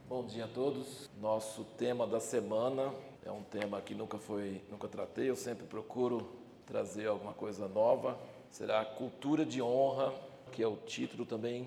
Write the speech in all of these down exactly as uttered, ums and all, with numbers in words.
Bom dia a todos. Nosso tema da semana é um tema que nunca foi, nunca tratei. Eu sempre procuro trazer alguma coisa nova. Será a cultura de honra, que é o título também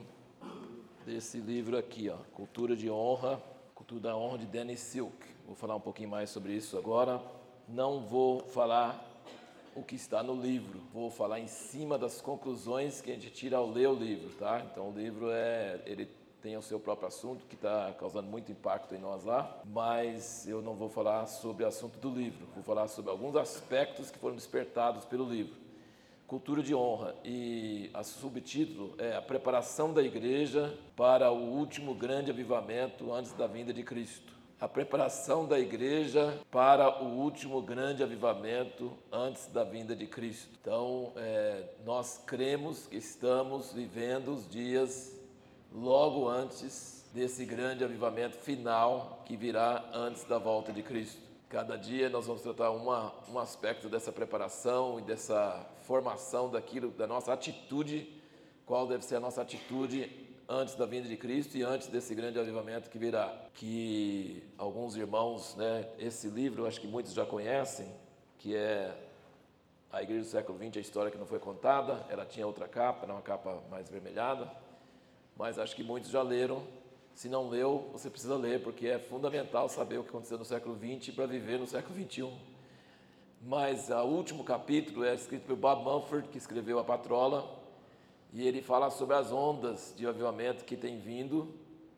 desse livro aqui, ó. Cultura de honra, cultura da honra de Danny Silk. Vou falar um pouquinho mais sobre isso agora. Não vou falar o que está no livro. Vou falar em cima das conclusões que a gente tira ao ler o livro, tá? Então o livro é, ele tem o seu próprio assunto que está causando muito impacto em nós lá, mas eu não vou falar sobre o assunto do livro. Vou falar sobre alguns aspectos que foram despertados pelo livro. Cultura de honra, e o subtítulo é a preparação da igreja para o último grande avivamento antes da vinda de Cristo. A preparação da igreja para o último grande avivamento antes da vinda de Cristo. Então, é, nós cremos que estamos vivendo os dias logo antes desse grande avivamento final que virá antes da volta de Cristo. Cada dia nós vamos tratar uma, um aspecto dessa preparação e dessa formação daquilo, da nossa atitude, qual deve ser a nossa atitude antes da vinda de Cristo e antes desse grande avivamento que virá. Que alguns irmãos, né, esse livro, acho que muitos já conhecem, que é A Igreja do Século vinte, a história que não foi contada. Ela tinha outra capa, era uma capa mais avermelhada, mas acho que muitos já leram. Se não leu, você precisa ler, porque é fundamental saber o que aconteceu no século vinte para viver no século vinte e um. Mas o último capítulo é escrito por Bob Mumford, que escreveu A Patrola, e ele fala sobre as ondas de avivamento que tem vindo,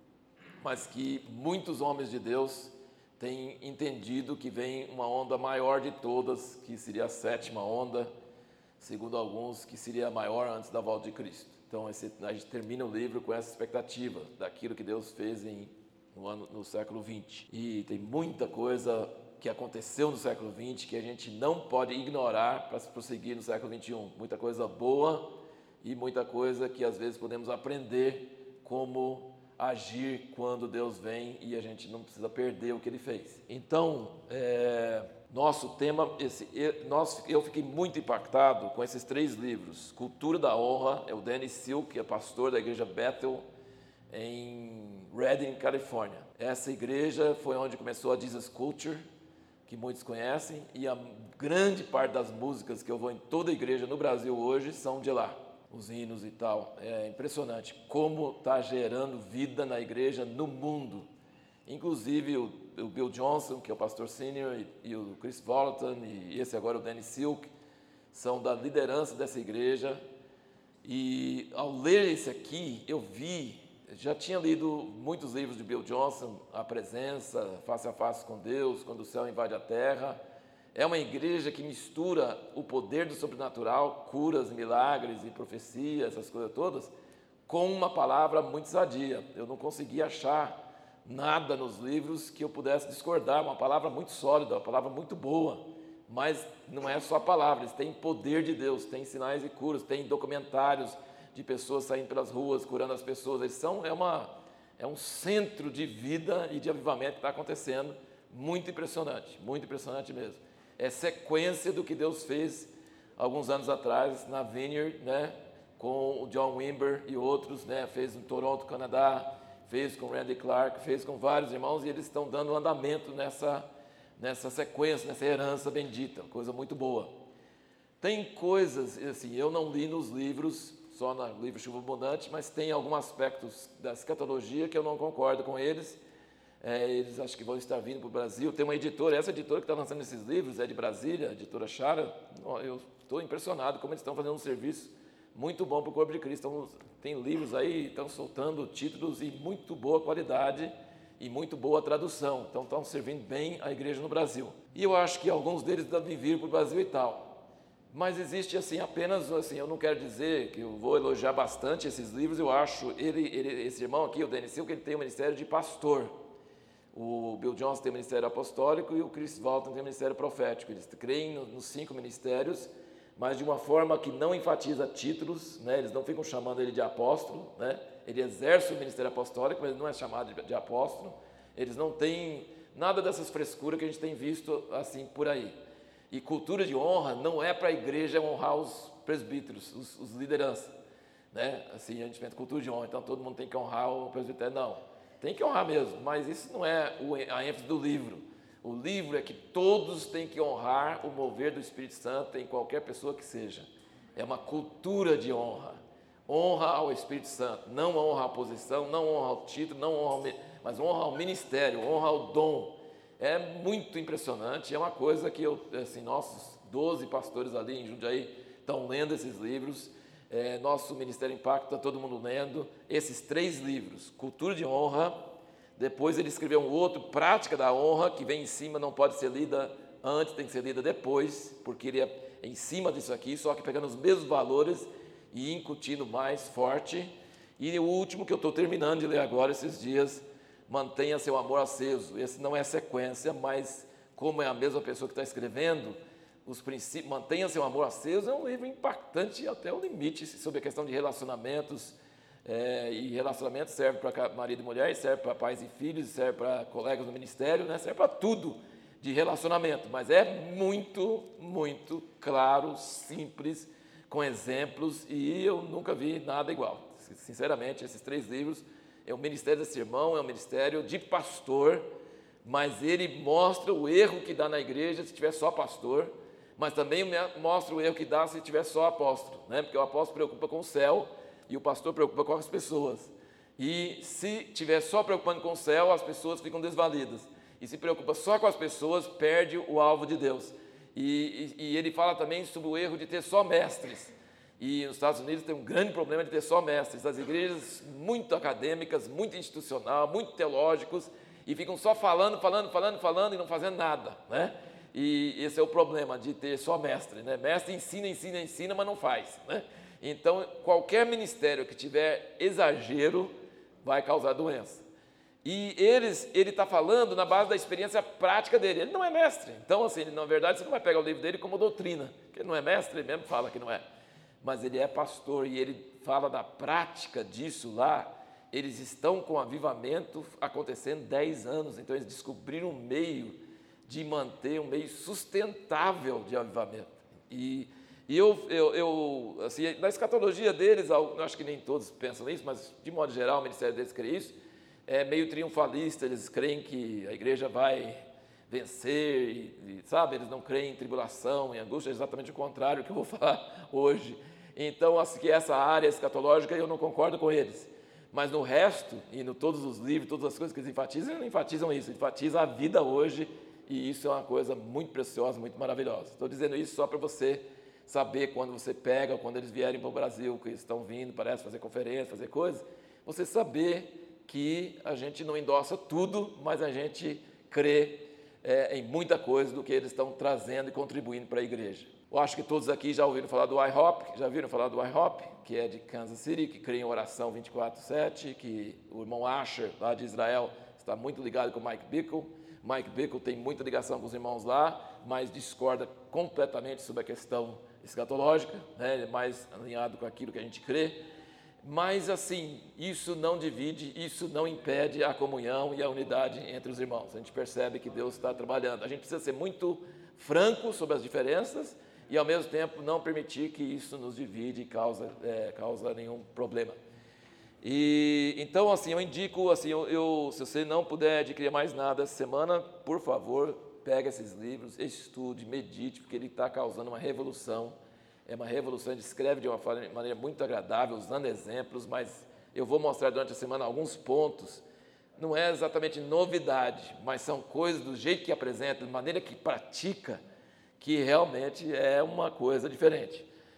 mas que muitos homens de Deus têm entendido que vem uma onda maior de todas, que seria a sétima onda, segundo alguns, que seria a maior antes da volta de Cristo. Então, esse, a gente termina o livro com essa expectativa daquilo que Deus fez em, no, ano, no século vinte. E tem muita coisa que aconteceu no século vinte que a gente não pode ignorar para prosseguir no século vinte e um. Muita coisa boa e muita coisa que às vezes podemos aprender como agir quando Deus vem e a gente não precisa perder o que Ele fez. Então, é, nosso tema, esse, eu, nós, eu fiquei muito impactado com esses três livros. Cultura da Honra, é o Danny Silk, que é pastor da igreja Bethel em Redding, Califórnia. Essa igreja foi onde começou a Jesus Culture, que muitos conhecem, e a grande parte das músicas que eu vou em toda a igreja no Brasil hoje são de lá. Os hinos e tal. É impressionante como está gerando vida na igreja no mundo. Inclusive o, o Bill Johnson, que é o pastor sênior, e, e o Chris Volaton, e esse agora o Danny Silk, são da liderança dessa igreja. E ao ler esse aqui, eu vi, já tinha lido muitos livros de Bill Johnson, A Presença, Face a Face com Deus, Quando o Céu Invade a Terra. É uma igreja que mistura o poder do sobrenatural, curas, milagres e profecias, essas coisas todas, com uma palavra muito sadia. Eu não consegui achar nada nos livros que eu pudesse discordar, uma palavra muito sólida, uma palavra muito boa, mas não é só a palavra, eles têm poder de Deus, tem sinais e curas, tem documentários de pessoas saindo pelas ruas, curando as pessoas. Eles são, é, uma, é um centro de vida e de avivamento que está acontecendo, muito impressionante, muito impressionante mesmo. É sequência do que Deus fez alguns anos atrás na Vineyard, né, com o John Wimber e outros, né, fez em Toronto, Canadá, fez com Randy Clark, fez com vários irmãos, e eles estão dando andamento nessa, nessa sequência, nessa herança bendita, coisa muito boa. Tem coisas, assim, eu não li nos livros, só no livro Chuva Abundante, mas tem alguns aspectos da escatologia que eu não concordo com eles. É, eles acho que vão estar vindo para o Brasil. Tem uma editora, essa editora que está lançando esses livros é de Brasília, a editora Chara. Eu estou impressionado como eles estão fazendo um serviço muito bom para o Corpo de Cristo. Então, tem livros aí, estão soltando títulos em muito boa qualidade e muito boa tradução. Então, estão servindo bem a igreja no Brasil. E eu acho que alguns deles devem vir para o Brasil e tal. Mas existe assim apenas, assim, eu não quero dizer que eu vou elogiar bastante esses livros. Eu acho, ele, ele, esse irmão aqui, o Danny Silk, ele tem um ministério de pastor. O Bill Johnson tem o ministério apostólico e o Chris Volaton tem o ministério profético. Eles creem nos cinco ministérios, mas de uma forma que não enfatiza títulos, né? Eles não ficam chamando ele de apóstolo, né? Ele exerce o ministério apostólico, mas ele não é chamado de, de apóstolo. Eles não têm nada dessas frescuras que a gente tem visto assim por aí. E cultura de honra não é para a igreja honrar os presbíteros, os, os lideranças, né? Assim, a gente pensa cultura de honra, então todo mundo tem que honrar o presbitério, não. Tem que honrar mesmo, mas isso não é a ênfase do livro. O livro é que todos têm que honrar o mover do Espírito Santo em qualquer pessoa que seja. É uma cultura de honra. Honra ao Espírito Santo, não honra à posição, não honra ao título, não honra ao, mas honra ao ministério, honra ao dom. É muito impressionante, é uma coisa que eu, assim, nossos doze pastores ali em Jundiaí estão lendo esses livros, é, nosso Ministério Impacto está todo mundo lendo, esses três livros, Cultura de Honra, depois ele escreveu um outro, Prática da Honra, que vem em cima, não pode ser lida antes, tem que ser lida depois, porque ele é em cima disso aqui, só que pegando os mesmos valores e incutindo mais forte. E o último que eu estou terminando de ler agora, esses dias, Mantenha Seu Amor Aceso. Esse não é sequência, mas como é a mesma pessoa que está escrevendo, os princípios, Mantenha Seu Amor Aceso é um livro impactante até o limite sobre a questão de relacionamentos, é, e relacionamento serve para marido e mulher, serve para pais e filhos, serve para colegas no ministério, né? Serve para tudo de relacionamento, mas é muito, muito claro, simples, com exemplos, e eu nunca vi nada igual. Sinceramente, esses três livros, é o ministério desse irmão, é um ministério de pastor, mas ele mostra o erro que dá na igreja se tiver só pastor, mas também mostra o erro que dá se tiver só apóstolo, né? Porque o apóstolo preocupa com o céu e o pastor preocupa com as pessoas. E se tiver só preocupando com o céu, as pessoas ficam desvalidas. E se preocupa só com as pessoas, perde o alvo de Deus. E, e, e ele fala também sobre o erro de ter só mestres. E nos Estados Unidos tem um grande problema de ter só mestres. As igrejas muito acadêmicas, muito institucional, muito teológicos, e ficam só falando, falando, falando, falando e não fazendo nada, né? E esse é o problema de ter só mestre, né? Mestre ensina, ensina, ensina, mas não faz, né? Então, qualquer ministério que tiver exagero vai causar doença. E eles, ele está falando na base da experiência prática dele. Ele não é mestre. Então, assim, na verdade, você não vai pegar o livro dele como doutrina, porque ele não é mestre, ele mesmo fala que não é. Mas ele é pastor e ele fala da prática disso lá. Eles estão com avivamento acontecendo dez anos, então eles descobriram um meio de manter um meio sustentável de avivamento. E, e eu, eu, eu, assim, na escatologia deles, eu acho que nem todos pensam nisso, mas de modo geral o ministério deles crê isso, é meio triunfalista, eles creem que a igreja vai vencer, e, e, sabe, eles não creem em tribulação, em angústia, é exatamente o contrário do que eu vou falar hoje. Então, assim, que essa área escatológica eu não concordo com eles, mas no resto, e em todos os livros, todas as coisas que eles enfatizam, eles não enfatizam isso, enfatizam a vida hoje, e isso é uma coisa muito preciosa, muito maravilhosa. Estou dizendo isso só para você saber quando você pega, quando eles vierem para o Brasil, que eles estão vindo, parece fazer conferência, fazer coisas, você saber que a gente não endossa tudo, mas a gente crê é, em muita coisa do que eles estão trazendo e contribuindo para a igreja. Eu acho que todos aqui já ouviram falar do I HOP, já viram falar do I HOP, que é de Kansas City, que crê em oração vinte e quatro sete, que o irmão Asher, lá de Israel, está muito ligado com o Mike Bickle. Mike Bickle tem muita ligação com os irmãos lá, mas discorda completamente sobre a questão escatológica, né? Ele é mais alinhado com aquilo que a gente crê. Mas, assim, isso não divide, isso não impede a comunhão e a unidade entre os irmãos. A gente percebe que Deus está trabalhando. A gente precisa ser muito franco sobre as diferenças e, ao mesmo tempo, não permitir que isso nos divide e causa, é, causa nenhum problema. E, então, assim, eu indico, assim, eu, eu, se você não puder adquirir mais nada essa semana, por favor, pegue esses livros, estude, medite, porque ele está causando uma revolução. É uma revolução, ele escreve de uma maneira muito agradável, usando exemplos, mas eu vou mostrar durante a semana alguns pontos. Não é exatamente novidade, mas são coisas do jeito que apresenta, de maneira que pratica, que realmente é uma coisa diferente.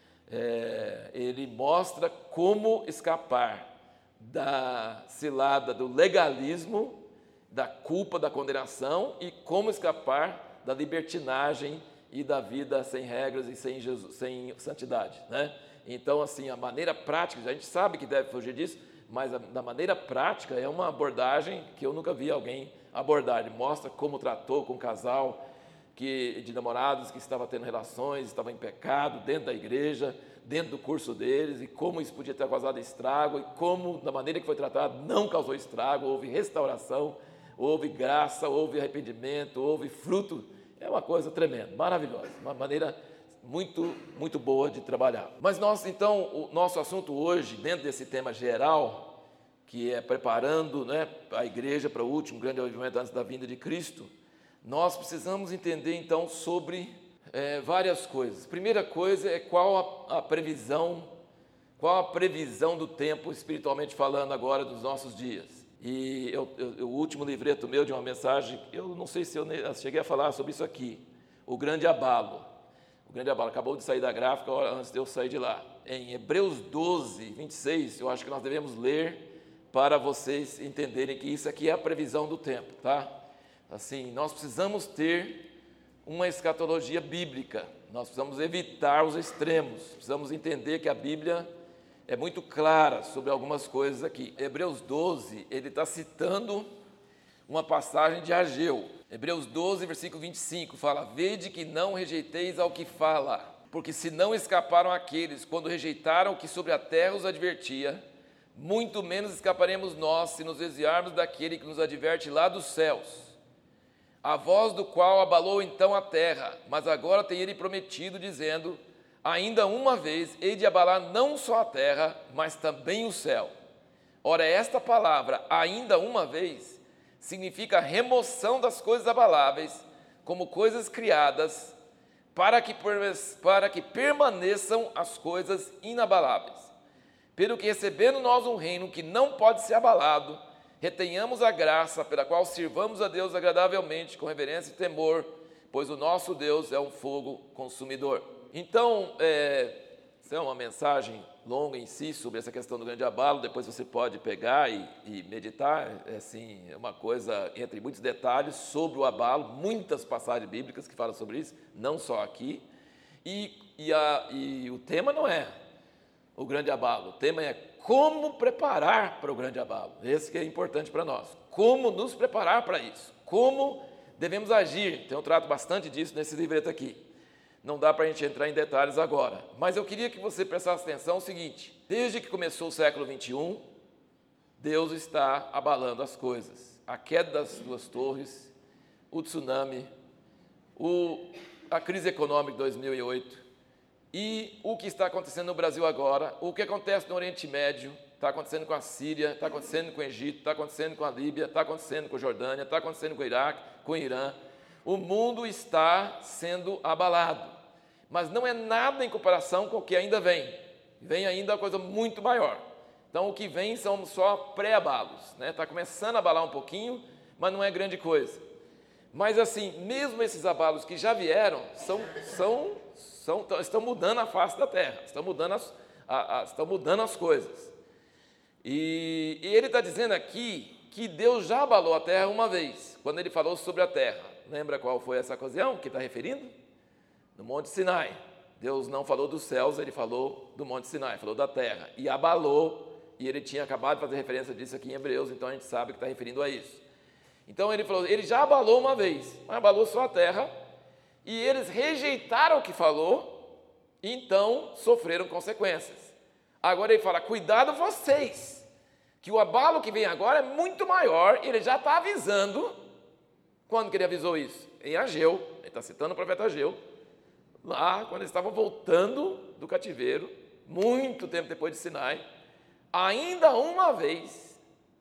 É, ele mostra como escapar da cilada do legalismo, da culpa, da condenação, e como escapar da libertinagem e da vida sem regras e sem, Jesus, sem santidade, né? Então, assim, a maneira prática, a gente sabe que deve fugir disso, mas a, da maneira prática é uma abordagem que eu nunca vi alguém abordar. Ele mostra como tratou com um casal que, de namorados que estava tendo relações, estava em pecado dentro da igreja, dentro do curso deles, e como isso podia ter causado estrago, e como, da maneira que foi tratado, não causou estrago, houve restauração, houve graça, houve arrependimento, houve fruto. É uma coisa tremenda, maravilhosa, uma maneira muito, muito boa de trabalhar. Mas nós, então, o nosso assunto hoje, dentro desse tema geral, que é preparando, né, a igreja para o último grande avivamento antes da vinda de Cristo, nós precisamos entender então sobre é, várias coisas. Primeira coisa é qual a, a previsão, qual a previsão do tempo, espiritualmente falando agora, dos nossos dias. E eu, eu, o último livreto meu de uma mensagem, eu não sei se eu cheguei a falar sobre isso aqui, o grande abalo. O grande abalo acabou de sair da gráfica antes de eu sair de lá. Em Hebreus doze, vinte e seis, eu acho que nós devemos ler para vocês entenderem que isso aqui é a previsão do tempo, tá? Assim, nós precisamos ter uma escatologia bíblica, nós precisamos evitar os extremos, precisamos entender que a Bíblia é muito clara sobre algumas coisas aqui. Hebreus doze, ele está citando uma passagem de Ageu. Hebreus doze, versículo vinte e cinco, fala: vede que não rejeiteis ao que fala, porque se não escaparam aqueles quando rejeitaram o que sobre a terra os advertia, muito menos escaparemos nós se nos desviarmos daquele que nos adverte lá dos céus, a voz do qual abalou então a terra, mas agora tem ele prometido, dizendo: ainda uma vez hei de abalar não só a terra, mas também o céu. Ora, esta palavra, ainda uma vez, significa a remoção das coisas abaláveis, como coisas criadas, para que, para que permaneçam as coisas inabaláveis. Pelo que, recebendo nós um reino que não pode ser abalado, retenhamos a graça pela qual sirvamos a Deus agradavelmente, com reverência e temor, pois o nosso Deus é um fogo consumidor. Então, é, isso é uma mensagem longa em si sobre essa questão do grande abalo, depois você pode pegar e, e meditar, é, assim, é uma coisa entre muitos detalhes sobre o abalo, muitas passagens bíblicas que falam sobre isso, não só aqui, e, e, a, e o tema não é o grande abalo, o tema é como preparar para o grande abalo. Esse que é importante para nós, como nos preparar para isso, como devemos agir. Então eu trato bastante disso nesse livreto aqui, não dá para a gente entrar em detalhes agora, mas eu queria que você prestasse atenção no seguinte: desde que começou o século vinte e um, Deus está abalando as coisas, a queda das duas torres, o tsunami, o, a crise econômica de dois mil e oito, e o que está acontecendo no Brasil agora, o que acontece no Oriente Médio, está acontecendo com a Síria, está acontecendo com o Egito, está acontecendo com a Líbia, está acontecendo com a Jordânia, está acontecendo com o Iraque, com o Irã. O mundo está sendo abalado, mas não é nada em comparação com o que ainda vem. Vem ainda uma coisa muito maior. Então o que vem são só pré-abalos, né? Está começando a abalar um pouquinho, mas não é grande coisa. Mas assim, mesmo esses abalos que já vieram, são... são São, estão mudando a face da terra, estão mudando as, a, a, estão mudando as coisas. E, e ele está dizendo aqui que Deus já abalou a terra uma vez, quando ele falou sobre a terra. Lembra qual foi essa ocasião que está referindo? No Monte Sinai. Deus não falou dos céus, ele falou do Monte Sinai, falou da terra. E abalou, e ele tinha acabado de fazer referência disso aqui em Hebreus, então a gente sabe que está referindo a isso. Então ele falou, ele já abalou uma vez, mas abalou só a terra, e eles rejeitaram o que falou, e então sofreram consequências. Agora ele fala, cuidado vocês, que o abalo que vem agora é muito maior, e ele já está avisando. Quando que ele avisou isso? Em Ageu, ele está citando o profeta Ageu, lá quando eles estavam voltando do cativeiro, muito tempo depois de Sinai, ainda uma vez.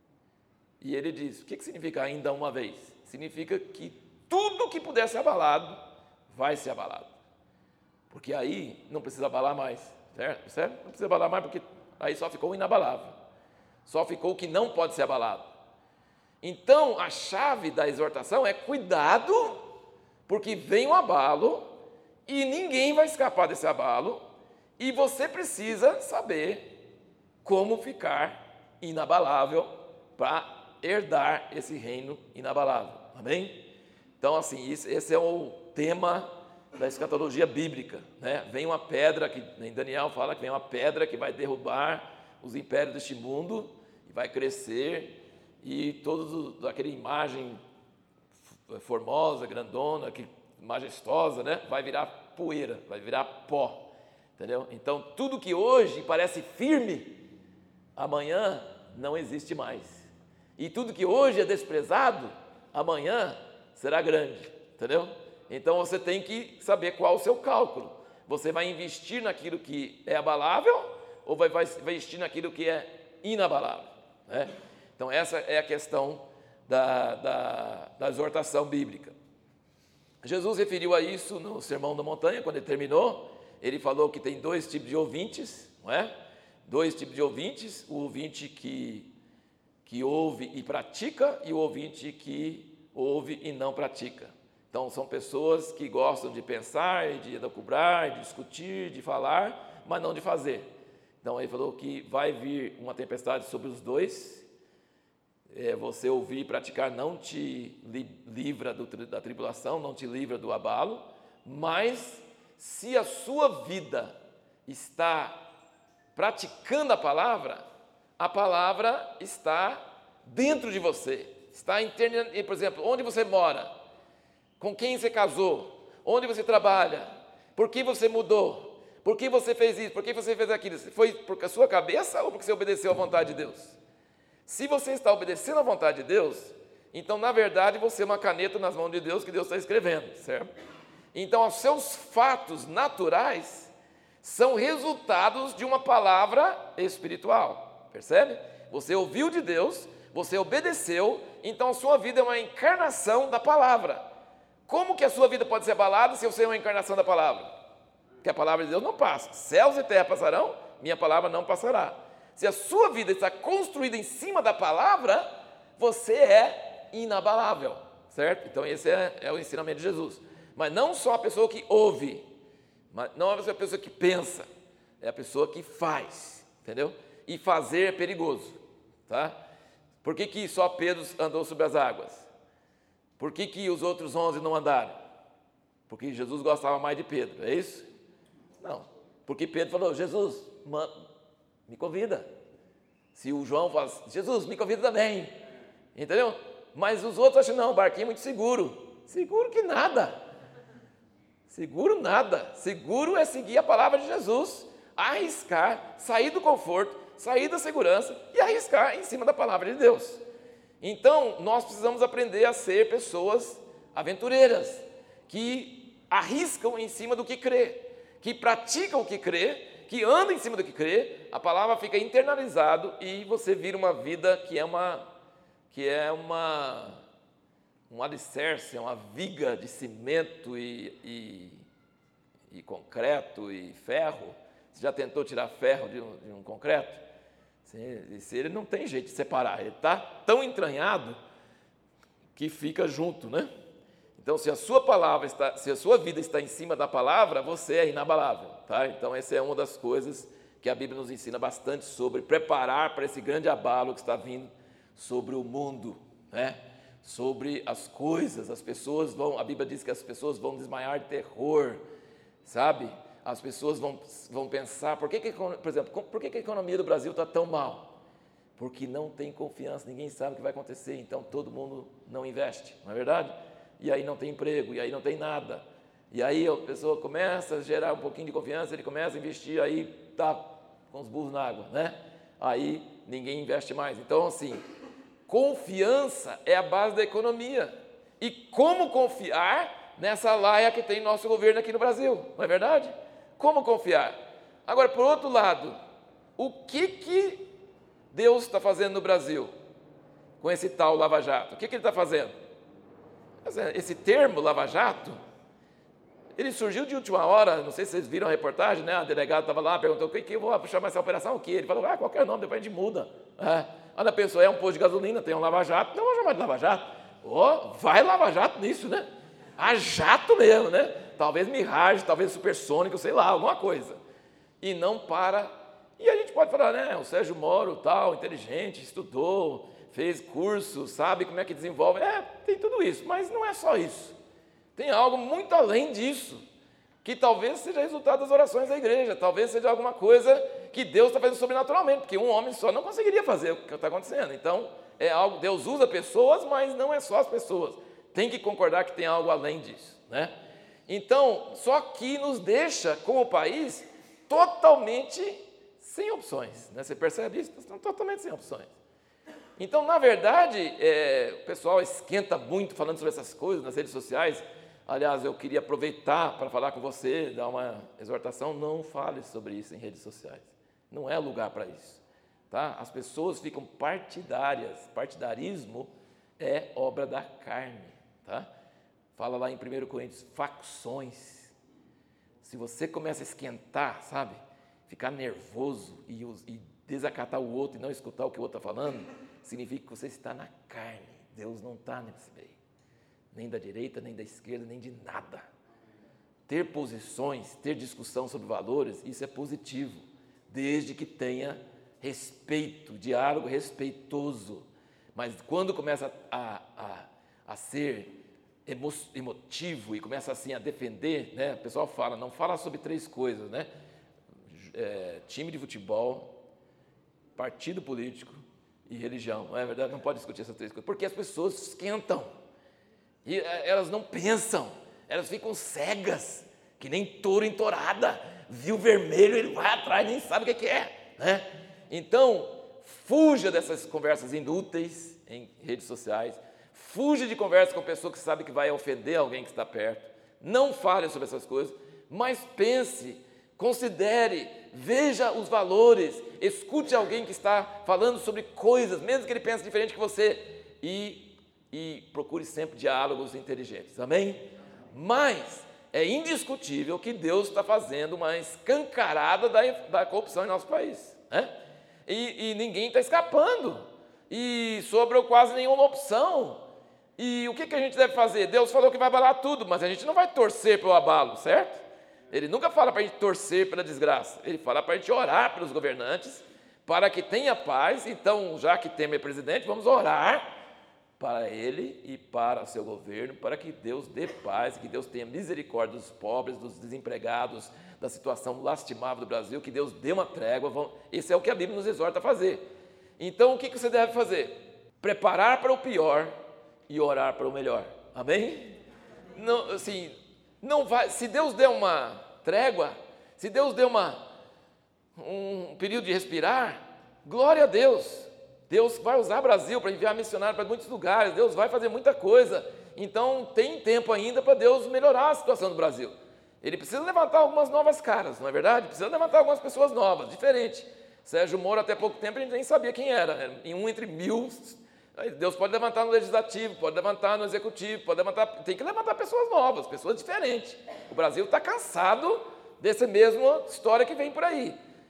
E ele diz, o que, que significa ainda uma vez? Significa que tudo que puder ser abalado, vai ser abalado. Porque aí não precisa abalar mais, certo? certo? Não precisa abalar mais porque aí só ficou o inabalável. Só ficou o que não pode ser abalado. Então, a chave da exortação é cuidado, porque vem um abalo e ninguém vai escapar desse abalo e você precisa saber como ficar inabalável para herdar esse reino inabalável. Amém? Então, assim, esse é o tema da escatologia bíblica, né? Vem uma pedra, que em Daniel fala que vem uma pedra que vai derrubar os impérios deste mundo e vai crescer, e toda aquela imagem formosa, grandona, que, majestosa, né? Vai virar poeira, vai virar pó, entendeu? Então, tudo que hoje parece firme, amanhã não existe mais. E tudo que hoje é desprezado, amanhã será grande, entendeu? Então você tem que saber qual o seu cálculo. Você vai investir naquilo que é abalável ou vai, vai investir naquilo que é inabalável? né? Então, essa é a questão da, da, da exortação bíblica. Jesus referiu a isso no Sermão da Montanha, quando ele terminou. Ele falou que tem dois tipos de ouvintes, não é? Dois tipos de ouvintes, o ouvinte que, que ouve e pratica e o ouvinte que ouve e não pratica. Então, são pessoas que gostam de pensar, de elucubrar, de discutir, de falar, mas não de fazer. Então, ele falou que vai vir uma tempestade sobre os dois. É, você ouvir e praticar não te li, livra do, da tribulação, não te livra do abalo, mas se a sua vida está praticando a palavra, a palavra está dentro de você, está interna, por exemplo, onde você mora, com quem você casou, onde você trabalha, por que você mudou, por que você fez isso, por que você fez aquilo, foi por a sua cabeça ou porque você obedeceu à vontade de Deus? Se você está obedecendo à vontade de Deus, então, na verdade, você é uma caneta nas mãos de Deus que Deus está escrevendo, certo? Então, os seus fatos naturais são resultados de uma palavra espiritual, percebe? Você ouviu de Deus, você obedeceu, então a sua vida é uma encarnação da palavra. Como que a sua vida pode ser abalada se você é uma encarnação da palavra? Porque a palavra de Deus não passa. Céus e terra passarão, minha palavra não passará. Se a sua vida está construída em cima da palavra, você é inabalável, certo? Então esse é, é o ensinamento de Jesus. Mas não só a pessoa que ouve, mas não é a pessoa que pensa, é a pessoa que faz, entendeu? E fazer é perigoso, tá? Por que que só Pedro andou sobre as águas? Por que que os outros onze não andaram? Porque Jesus gostava mais de Pedro, é isso? Não, porque Pedro falou, Jesus, me convida. Se o João fala, Jesus, me convida também, entendeu? Mas os outros acham, não, o barquinho é muito seguro. Seguro que nada. Seguro nada. Seguro é seguir a palavra de Jesus, arriscar, sair do conforto, sair da segurança e arriscar em cima da palavra de Deus. Então, nós precisamos aprender a ser pessoas aventureiras, que arriscam em cima do que crê, que praticam o que crê, que andam em cima do que crê, a palavra fica internalizado e você vira uma vida que é uma, que é uma, um alicerce, uma viga de cimento e, e, e concreto e ferro. Você já tentou tirar ferro de um, de um concreto? Se ele não tem jeito de separar, ele está tão entranhado que fica junto, né? Então, se a sua palavra está, se a sua vida está em cima da palavra, você é inabalável, tá? Então, essa é uma das coisas que a Bíblia nos ensina bastante sobre preparar para esse grande abalo que está vindo sobre o mundo, né? Sobre as coisas, as pessoas vão, a Bíblia diz que as pessoas vão desmaiar de terror, sabe? As pessoas vão, vão pensar, por que, que, por exemplo, por que, que a economia do Brasil está tão mal? Porque não tem confiança, ninguém sabe o que vai acontecer, então todo mundo não investe, não é verdade? E aí não tem emprego, e aí não tem nada. E aí a pessoa começa a gerar um pouquinho de confiança, ele começa a investir, aí tá com os burros na água, né? Aí ninguém investe mais. Então, assim, confiança é a base da economia. E como confiar nessa laia que tem nosso governo aqui no Brasil, não é verdade? Como confiar? Agora, por outro lado, o que que Deus está fazendo no Brasil com esse tal Lava Jato? O que que ele está fazendo? Esse termo Lava Jato, ele surgiu de última hora, não sei se vocês viram a reportagem, né? A delegada estava lá, perguntou, o que que eu vou chamar essa operação? O que? Ele falou, ah, qualquer nome, depois a gente muda. É. Ela pensou, é um posto de gasolina, tem um Lava Jato, não vou chamar de Lava Jato. Oh, vai Lava Jato nisso, né? A jato mesmo, né? Talvez Mirage, talvez Supersônico, sei lá, alguma coisa. E não para. E a gente pode falar, né? O Sérgio Moro, tal, inteligente, estudou, fez curso, sabe como é que desenvolve. É, tem tudo isso, mas não é só isso. Tem algo muito além disso, que talvez seja resultado das orações da igreja, talvez seja alguma coisa que Deus está fazendo sobrenaturalmente, porque um homem só não conseguiria fazer o que está acontecendo. Então, é algo, Deus usa pessoas, mas não é só as pessoas. Tem que concordar que tem algo além disso, né? Então, só que nos deixa, como país, totalmente sem opções, né? Você percebe isso? Estão totalmente sem opções. Então, na verdade, é, o pessoal esquenta muito falando sobre essas coisas nas redes sociais. Aliás, eu queria aproveitar para falar com você, dar uma exortação, não fale sobre isso em redes sociais. Não é lugar para isso. tá? As pessoas ficam partidárias. Partidarismo é obra da carne, tá? Fala lá em primeiro Coríntios, facções. Se você começa a esquentar, sabe? Ficar nervoso e, e desacatar o outro e não escutar o que o outro está falando, significa que você está na carne. Deus não está nesse meio. Nem da direita, nem da esquerda, nem de nada. Ter posições, ter discussão sobre valores, isso é positivo, desde que tenha respeito, diálogo respeitoso. Mas quando começa a, a, a ser emo, emotivo e começa assim a defender, né? O pessoal fala, não fala sobre três coisas, né? É, time de futebol, partido político e religião. Não é verdade? Não pode discutir essas três coisas, porque as pessoas esquentam e elas não pensam, elas ficam cegas, que nem touro em tourada, viu vermelho, ele vai atrás, nem sabe o que é, né? Então, fuja dessas conversas inúteis em redes sociais, fuja de conversas com pessoa que sabe que vai ofender alguém que está perto, não fale sobre essas coisas, mas pense, considere, veja os valores, escute alguém que está falando sobre coisas, mesmo que ele pense diferente que você, e, e procure sempre diálogos inteligentes, amém? Mas é indiscutível que Deus está fazendo uma escancarada da, da corrupção em nosso país, né? E, e ninguém está escapando, e sobrou quase nenhuma opção. E o que, que a gente deve fazer? Deus falou que vai abalar tudo, mas a gente não vai torcer pelo abalo, certo? Ele nunca fala para a gente torcer pela desgraça, ele fala para a gente orar pelos governantes, para que tenha paz. Então, já que Temer é presidente, vamos orar para ele e para o seu governo, para que Deus dê paz, que Deus tenha misericórdia dos pobres, dos desempregados, da situação lastimável do Brasil, que Deus dê uma trégua. Esse é o que a Bíblia nos exorta a fazer. Então, o que você deve fazer? Preparar para o pior e orar para o melhor. Amém? Não, assim, não vai, se Deus der uma trégua, se Deus der uma, um período de respirar, glória a Deus. Deus vai usar o Brasil para enviar missionários para muitos lugares, Deus vai fazer muita coisa. Então, tem tempo ainda para Deus melhorar a situação do Brasil. Ele precisa levantar algumas novas caras, não é verdade? Precisa levantar algumas pessoas novas, diferentes. Sérgio Moro, até pouco tempo, a gente nem sabia quem era. Em um entre mil, Deus pode levantar no legislativo, pode levantar no executivo, pode levantar, tem que levantar pessoas novas, pessoas diferentes. O Brasil está cansado dessa mesma história que vem por aí.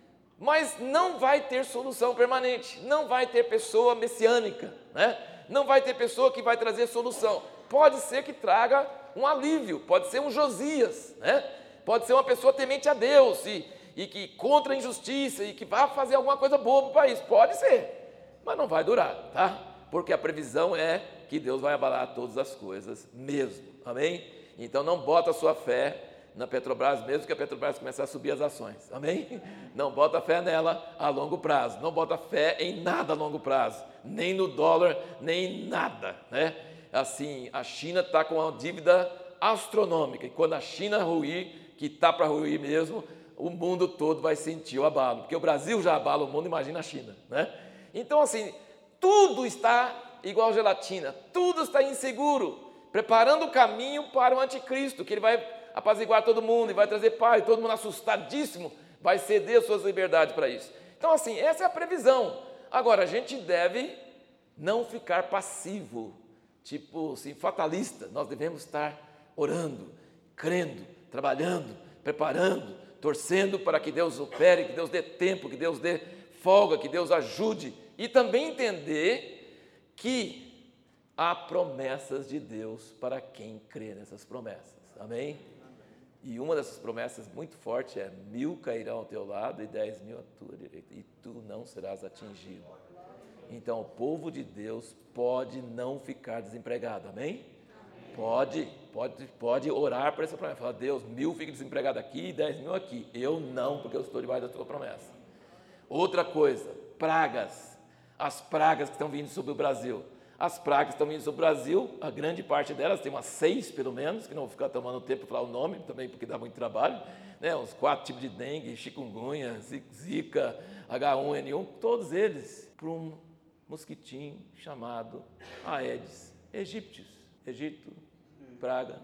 Mas não vai ter solução permanente, não vai ter pessoa messiânica, né? Não vai ter pessoa que vai trazer solução. Pode ser que traga um alívio, pode ser um Josias, né? Pode ser uma pessoa temente a Deus e, e que contra a injustiça e que vai fazer alguma coisa boa para o país, pode ser, mas não vai durar, tá? Porque a previsão é que Deus vai abalar todas as coisas mesmo, amém? Então não bota a sua fé na Petrobras, mesmo que a Petrobras começar a subir as ações, amém? Não bota fé nela a longo prazo, não bota fé em nada a longo prazo, nem no dólar, nem em nada, né? Assim, a China está com uma dívida astronômica, e quando a China ruir, que está para ruir mesmo, o mundo todo vai sentir o abalo, porque o Brasil já abala o mundo, imagina a China, né? Então, assim, tudo está igual gelatina, tudo está inseguro, preparando o caminho para o anticristo, que ele vai apaziguar todo mundo e vai trazer paz, todo mundo assustadíssimo vai ceder suas liberdades para isso. Então, assim, essa é a previsão. Agora, a gente deve não ficar passivo, tipo assim, fatalista. Nós devemos estar orando, crendo, trabalhando, preparando, torcendo para que Deus opere, que Deus dê tempo, que Deus dê folga, que Deus ajude. E também entender que há promessas de Deus para quem crê nessas promessas. Amém? E uma dessas promessas muito forte é: mil cairão ao teu lado e dez mil à tua direita, e tu não serás atingido. Então, o povo de Deus pode não ficar desempregado, amém? Pode, pode, pode orar por essa promessa. Falar: Deus, mil fica desempregado aqui e dez mil aqui. Eu não, porque eu estou debaixo da tua promessa. Outra coisa, pragas. As pragas que estão vindo sobre o Brasil. As pragas que estão vindo sobre o Brasil, a grande parte delas, tem umas seis pelo menos, que não vou ficar tomando tempo para falar o nome, também porque dá muito trabalho, né? Uns quatro tipos de dengue, chikungunya, zika, agá um ene um, todos eles por um mosquitinho chamado Aedes aegypti. Egito, praga,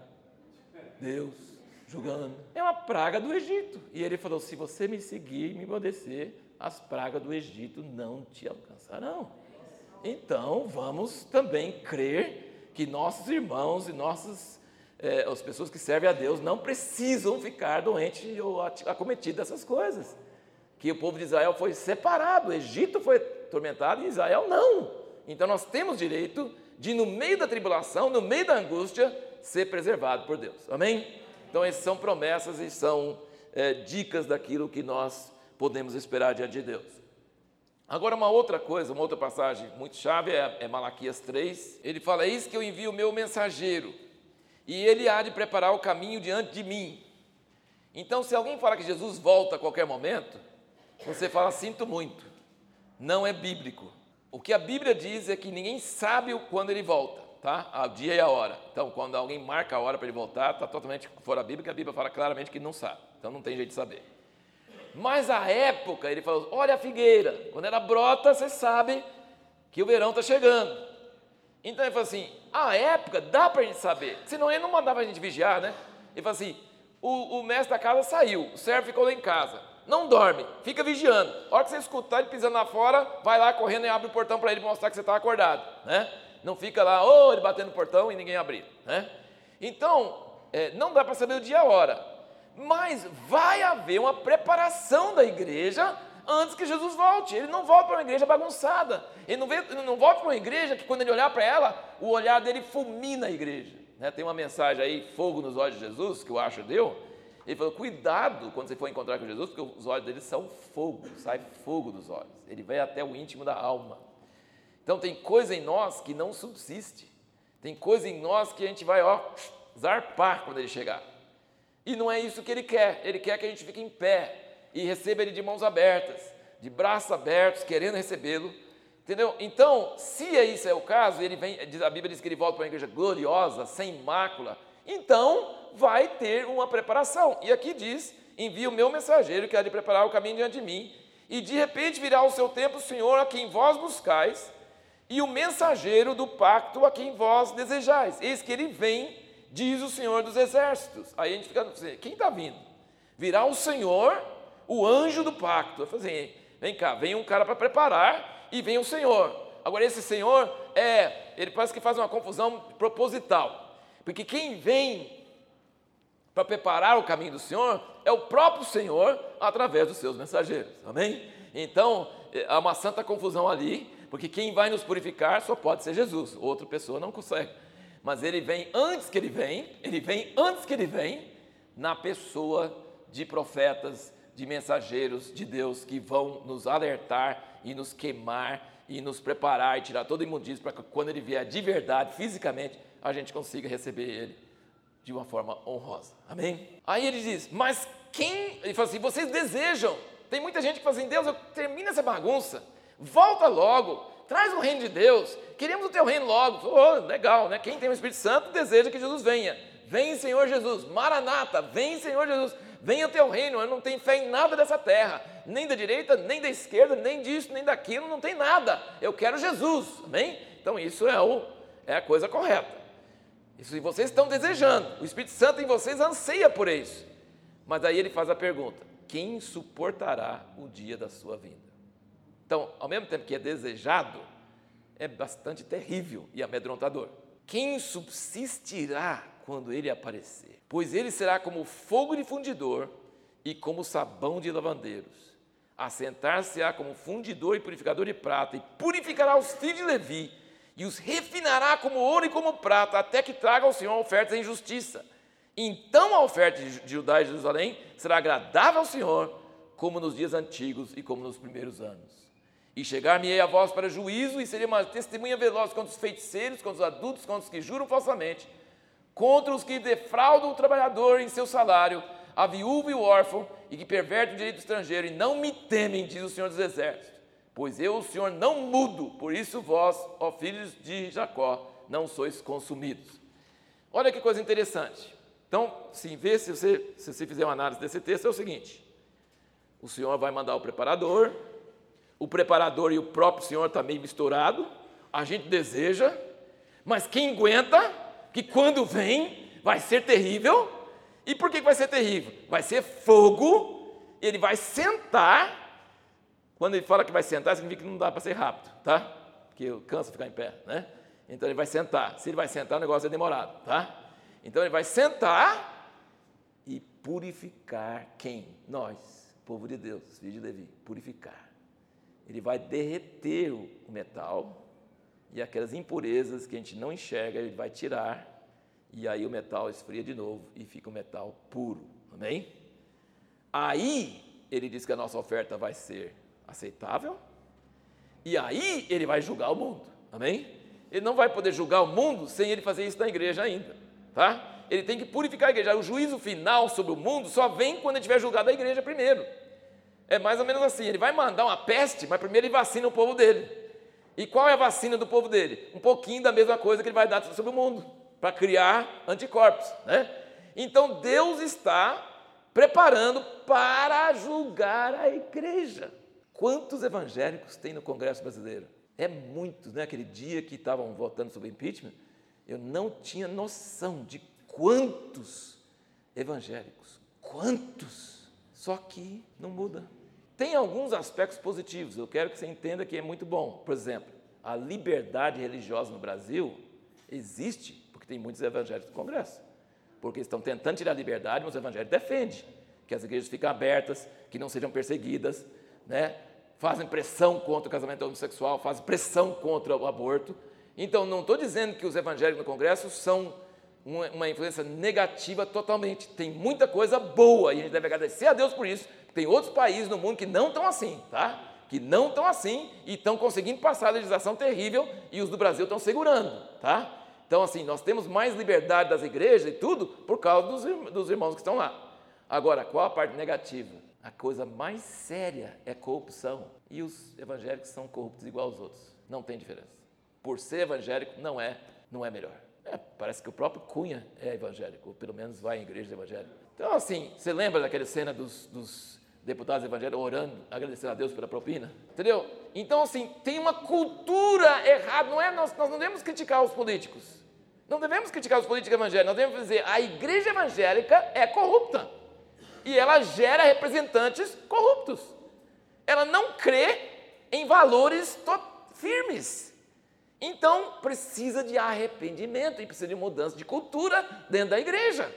Deus julgando. É uma praga do Egito. E ele falou: se você me seguir e me obedecer, as pragas do Egito não te alcançarão. Então, vamos também crer que nossos irmãos e nossas, eh, as pessoas que servem a Deus não precisam ficar doentes ou acometidos dessas coisas. Que o povo de Israel foi separado, o Egito foi atormentado e Israel não. Então, nós temos direito de, no meio da tribulação, no meio da angústia, ser preservado por Deus. Amém? Então, essas são promessas e são é, dicas daquilo que nós podemos esperar diante de Deus. Agora, uma outra coisa, uma outra passagem muito chave é, é Malaquias três. Ele fala, eis que eu envio o meu mensageiro, e ele há de preparar o caminho diante de mim. Então, se alguém falar que Jesus volta a qualquer momento, você fala, sinto muito, não é bíblico. O que a Bíblia diz é que ninguém sabe quando ele volta, tá? O dia e a hora. Então, quando alguém marca a hora para ele voltar, está totalmente fora da Bíblia, porque a Bíblia fala claramente que não sabe. Então, não tem jeito de saber. Mas a época, ele falou, olha a figueira, quando ela brota, você sabe que o verão está chegando. Então, ele falou assim, a época dá para a gente saber, senão ele não mandava a gente vigiar, né? Ele falou assim, o, o mestre da casa saiu, o servo ficou lá em casa. Não dorme, fica vigiando. A hora que você escutar ele pisando lá fora, vai lá correndo e abre o portão para ele mostrar que você está acordado, né? Não fica lá, oh, ele batendo no portão e ninguém abrir, né? Então, é, não dá para saber o dia e a hora, mas vai haver uma preparação da igreja antes que Jesus volte. Ele não volta para uma igreja bagunçada, ele não, vê, ele não volta para uma igreja que quando ele olhar para ela, o olhar dele fulmina a igreja, né? Tem uma mensagem aí, fogo nos olhos de Jesus, que o Asher deu. Ele falou, cuidado quando você for encontrar com Jesus, porque os olhos dele são fogo, sai fogo dos olhos. Ele vai até o íntimo da alma. Então tem coisa em nós que não subsiste. Tem coisa em nós que a gente vai, ó, zarpar quando ele chegar. E não é isso que ele quer. Ele quer que a gente fique em pé e receba ele de mãos abertas, de braços abertos, querendo recebê-lo. Entendeu? Então, se isso é o caso, ele vem, a Bíblia diz que ele volta para uma igreja gloriosa, sem mácula, então vai ter uma preparação. E aqui diz, envia o meu mensageiro que há de preparar o caminho diante de mim, e de repente virá o seu tempo, o Senhor a quem vós buscais, e o mensageiro do pacto a quem vós desejais. Eis que ele vem, diz o Senhor dos exércitos. Aí a gente fica, quem está vindo? Virá o Senhor, o anjo do pacto. Eu falei assim, vem cá, vem um cara para preparar, e vem o Senhor. Agora esse Senhor, é, ele parece que faz uma confusão proposital. Porque quem vem para preparar o caminho do Senhor é o próprio Senhor através dos seus mensageiros, amém? Então, há uma santa confusão ali, porque quem vai nos purificar só pode ser Jesus, outra pessoa não consegue. Mas ele vem antes que ele vem, ele vem antes que ele vem, na pessoa de profetas, de mensageiros de Deus que vão nos alertar e nos queimar e nos preparar e tirar toda a imundícia para que quando ele vier de verdade, fisicamente, a gente consiga receber ele de uma forma honrosa, amém? Aí ele diz, mas quem, ele fala assim, vocês desejam, tem muita gente que fala assim, Deus, eu termino essa bagunça, volta logo, traz o reino de Deus, queremos o teu reino logo. Oh, legal, né? Quem tem o Espírito Santo deseja que Jesus venha, vem Senhor Jesus, Maranata, vem Senhor Jesus, venha o teu reino. Eu não tenho fé em nada dessa terra, nem da direita, nem da esquerda, nem disso, nem daquilo, não tem nada, eu quero Jesus, amém? Então isso é, o, é a coisa correta. Isso vocês estão desejando, o Espírito Santo em vocês anseia por isso. Mas aí ele faz a pergunta, quem suportará o dia da sua vinda? Então, ao mesmo tempo que é desejado, é bastante terrível e amedrontador. Quem subsistirá quando ele aparecer? Pois ele será como fogo de fundidor e como sabão de lavandeiros. Assentar-se-á como fundidor e purificador de prata, e purificará os filhos de Levi, e os refinará como ouro e como prata, até que traga ao Senhor ofertas em justiça. Então a oferta de Judá e de Jerusalém será agradável ao Senhor, como nos dias antigos e como nos primeiros anos. E chegar-me-ei a vós para juízo, e serei uma testemunha veloz contra os feiticeiros, contra os adultos, contra os que juram falsamente, contra os que defraudam o trabalhador em seu salário, a viúva e o órfão, e que pervertem o direito estrangeiro, e não me temem, diz o Senhor dos Exércitos. Pois eu, o Senhor, não mudo, por isso vós, ó filhos de Jacó, não sois consumidos. Olha que coisa interessante. Então, se, vê, se, você, se você fizer uma análise desse texto, é o seguinte, o Senhor vai mandar o preparador, o preparador e o próprio Senhor estão meio misturado, a gente deseja, mas quem aguenta, que quando vem, vai ser terrível. E por que vai ser terrível? Vai ser fogo, ele vai sentar Quando ele fala que vai sentar, significa que não dá para ser rápido, tá? Porque cansa ficar em pé, né? Então ele vai sentar. Se ele vai sentar, o negócio é demorado, tá? Então ele vai sentar e purificar quem? Nós, povo de Deus, filho de Levi, purificar. Ele vai derreter o metal e aquelas impurezas que a gente não enxerga, ele vai tirar, e aí o metal esfria de novo e fica o metal puro, amém? Aí ele diz que a nossa oferta vai ser aceitável, e aí ele vai julgar o mundo, amém? Ele não vai poder julgar o mundo sem ele fazer isso na igreja ainda, tá? Ele tem que purificar a igreja. O juízo final sobre o mundo só vem quando ele tiver julgado a igreja primeiro. É mais ou menos assim, ele vai mandar uma peste, mas primeiro ele vacina o povo dele. E qual é a vacina do povo dele? Um pouquinho da mesma coisa que ele vai dar sobre o mundo, para criar anticorpos, né? Então Deus está preparando para julgar a igreja. Quantos evangélicos tem no Congresso brasileiro? É muitos, né? Aquele dia que estavam votando sobre impeachment, eu não tinha noção de quantos evangélicos, quantos, só que não muda. Tem alguns aspectos positivos, eu quero que você entenda que é muito bom. Por exemplo, a liberdade religiosa no Brasil existe porque tem muitos evangélicos no Congresso, porque estão tentando tirar a liberdade, mas o evangelho defende que as igrejas fiquem abertas, que não sejam perseguidas, né? Fazem pressão contra o casamento homossexual, fazem pressão contra o aborto. Então, não estou dizendo que os evangélicos no Congresso são uma, uma influência negativa totalmente. Tem muita coisa boa e a gente deve agradecer a Deus por isso. Tem outros países no mundo que não estão assim, tá? Que não estão assim e estão conseguindo passar a legislação terrível e os do Brasil estão segurando, tá? Então, assim, nós temos mais liberdade das igrejas e tudo por causa dos, dos irmãos que estão lá. Agora, qual a parte negativa? A coisa mais séria é corrupção. E os evangélicos são corruptos igual aos outros. Não tem diferença. Por ser evangélico, não é, não é melhor. É, parece que o próprio Cunha é evangélico, ou pelo menos vai em igreja evangélica. Então, assim, você lembra daquela cena dos, dos deputados evangélicos orando, agradecendo a Deus pela propina? Entendeu? Então, assim, tem uma cultura errada. Não é, nós, nós não devemos criticar os políticos. Não devemos criticar os políticos evangélicos. Nós devemos dizer, a igreja evangélica é corrupta. E ela gera representantes corruptos. Ela não crê em valores firmes. Então, precisa de arrependimento e precisa de mudança de cultura dentro da igreja.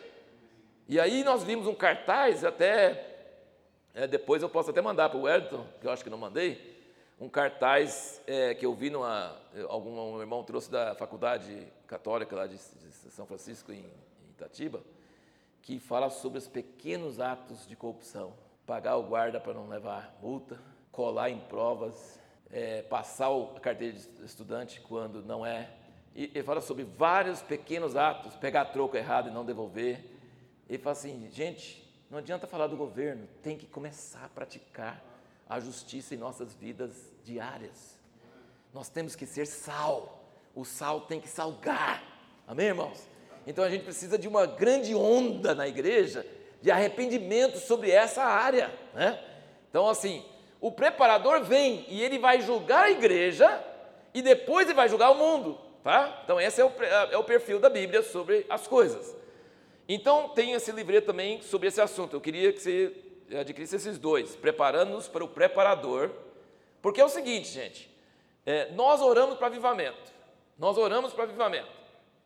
E aí nós vimos um cartaz, até é, depois eu posso até mandar para o Wellington, que eu acho que não mandei, um cartaz é, que eu vi numa, algum um irmão trouxe da faculdade católica lá de, de São Francisco, em, em Itatiba, que fala sobre os pequenos atos de corrupção. Pagar o guarda para não levar multa, colar em provas, é, passar a carteira de estudante quando não é. E ele fala sobre vários pequenos atos, pegar troco errado e não devolver. Ele fala assim, gente, não adianta falar do governo, tem que começar a praticar a justiça em nossas vidas diárias. Nós temos que ser sal, o sal tem que salgar. Amém, irmãos? Então, a gente precisa de uma grande onda na igreja de arrependimento sobre essa área, né? Então, assim, o preparador vem e ele vai julgar a igreja e depois ele vai julgar o mundo, tá? Então, esse é o, é o perfil da Bíblia sobre as coisas. Então, tem esse livreto também sobre esse assunto. Eu queria que você adquirisse esses dois, preparando-nos para o preparador, porque é o seguinte, gente, é, nós oramos para avivamento, nós oramos para avivamento.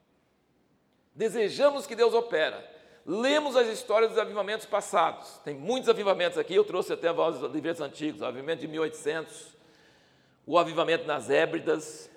Desejamos que Deus opera. Lemos as histórias dos avivamentos passados. Tem muitos avivamentos aqui. Eu trouxe até os livretos antigos. O avivamento de mil e oitocentos. O avivamento nas Hébridas.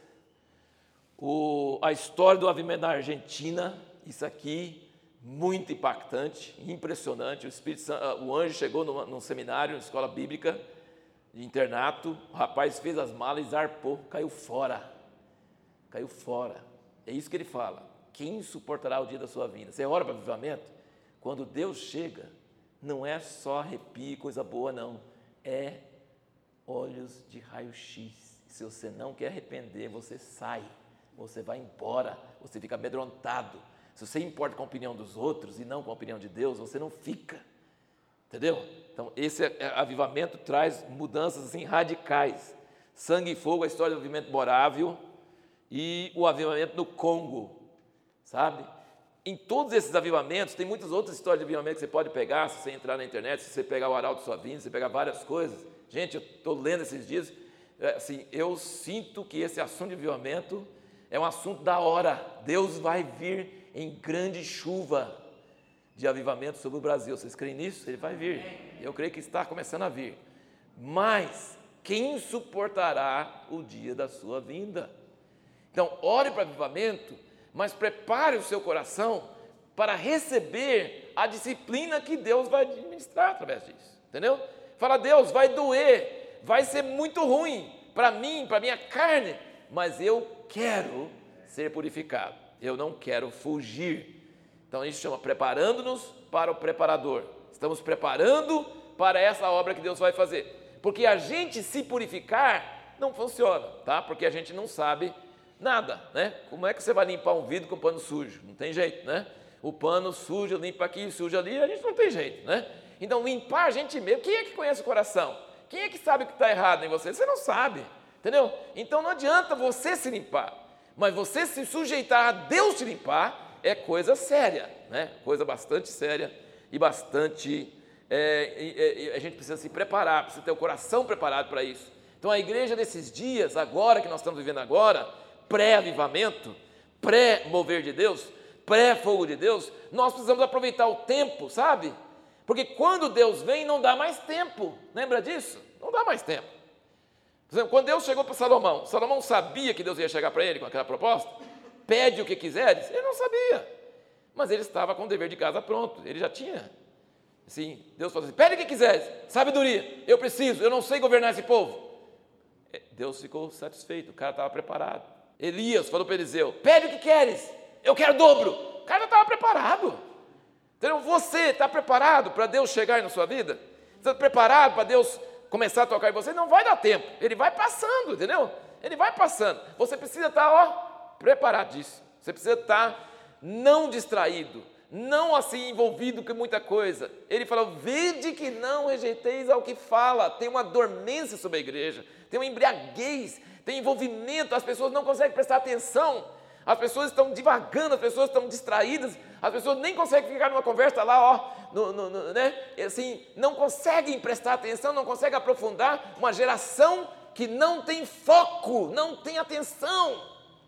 O, a história do avivamento na Argentina. Isso aqui, muito impactante, impressionante. O, Espírito Santo, o anjo chegou numa, num seminário, numa escola bíblica, de internato. O rapaz fez as malas e zarpou. Caiu fora. Caiu fora. É isso que ele fala. Quem suportará o dia da sua vinda? Você ora para avivamento? Quando Deus chega, não é só arrepio e coisa boa, não. É olhos de raio-x. Se você não quer arrepender, você sai. Você vai embora. Você fica amedrontado. Se você importa com a opinião dos outros e não com a opinião de Deus, você não fica. Entendeu? Então, esse avivamento traz mudanças assim, radicais. Sangue e fogo, a história do avivamento morável e o avivamento no Congo. Sabe? em todos esses avivamentos, tem muitas outras histórias de avivamento que você pode pegar, se você entrar na internet, se você pegar o Arauto Sua Vinda, se você pegar várias coisas. Gente, eu estou lendo esses dias, assim, eu sinto que esse assunto de avivamento é um assunto da hora. Deus vai vir em grande chuva de avivamento sobre o Brasil. Vocês creem nisso? Ele vai vir. Eu creio que está começando a vir. Mas quem suportará o dia da sua vinda? Então, ore para avivamento, mas prepare o seu coração para receber a disciplina que Deus vai administrar através disso. Entendeu? Fala, Deus, vai doer, vai ser muito ruim para mim, para minha carne, mas eu quero ser purificado. Eu não quero fugir. Então, isso chama preparando-nos para o preparador. Estamos preparando para essa obra que Deus vai fazer. Porque a gente se purificar não funciona, tá? Porque a gente não sabe nada, né? Como é que você vai limpar um vidro com pano sujo? Não tem jeito, né? O pano suja, limpa aqui, suja ali, a gente não tem jeito, né? Então, limpar a gente mesmo. Quem é que conhece o coração? Quem é que sabe o que está errado em você? Você não sabe, entendeu? Então, não adianta você se limpar. Mas você se sujeitar a Deus te limpar é coisa séria, né? Coisa bastante séria e bastante... É, é, a gente precisa se preparar, precisa ter o coração preparado para isso. Então, a igreja desses dias, agora que nós estamos vivendo agora, pré-avivamento, pré-mover de Deus, pré-fogo de Deus, nós precisamos aproveitar o tempo, sabe? Porque quando Deus vem, não dá mais tempo. Lembra disso? Não dá mais tempo. Por exemplo, quando Deus chegou para Salomão, Salomão sabia que Deus ia chegar para ele com aquela proposta? Pede o que quiseres? Ele não sabia. Mas ele estava com o dever de casa pronto. Ele já tinha. Sim, Deus falou assim, pede o que quiseres. Sabedoria, eu preciso, eu não sei governar esse povo. Deus ficou satisfeito, o cara estava preparado. Elias falou para Eliseu, pede o que queres, eu quero dobro. O cara já estava preparado. Então você está preparado para Deus chegar na sua vida? Você está preparado para Deus começar a tocar em você? Não vai dar tempo, ele vai passando, entendeu? Ele vai passando. Você precisa estar, ó, preparadíssimo. Você precisa estar não distraído, não assim envolvido com muita coisa. Ele falou, vede que não rejeiteis ao que fala. Tem uma dormência sobre a igreja, tem uma embriaguez, tem envolvimento, as pessoas não conseguem prestar atenção, as pessoas estão divagando, as pessoas estão distraídas, as pessoas nem conseguem ficar numa conversa lá, ó, no, no, no, né? Assim, não conseguem prestar atenção, não conseguem aprofundar. Uma geração que não tem foco, não tem atenção.